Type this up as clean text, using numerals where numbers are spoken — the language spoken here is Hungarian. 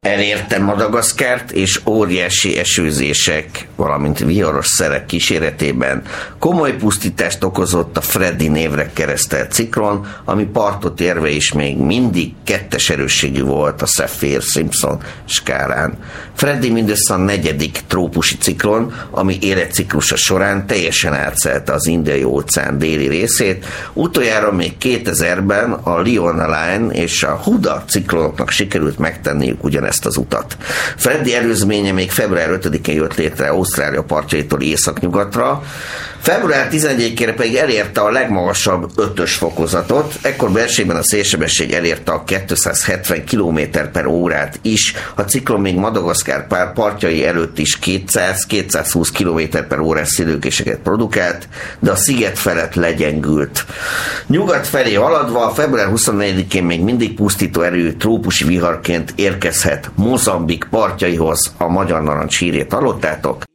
elérte Madagaszkárt, és óriási esőzések, valamint viharos szerek kíséretében komoly pusztítást okozott a Freddy névre keresztelt ciklon, ami partot érve is még mindig 2-es erősségű volt a Saffir-Simpson skálán. Freddy mindössze a 4. trópusi ciklon, ami életciklusa során teljesen átszelte az Indiai-óceán déli részét. Utoljára még 2000-ben a Leona Line és a Huda ciklonoknak sikerült megtenniük ugyanezt az utat. Freddy előzménye még február 5-én jött létre Ausztrália partjaitól északnyugatra, február 11-ére pedig elérte a legmagasabb 5-ös fokozatot, ekkor Belségben a szélsebesség elérte a 270 km/órát is, a ciklon még Madagaszkár partjai előtt is 200-220 km/órás szélőkéseket produkált, de a sziget felett legyengült. Nyugat felé haladva február 24-én még mindig pusztító erőű trópusi viharként érkezhet Mozambik partjaihoz, a Magyar Narancs hírét hallottátok.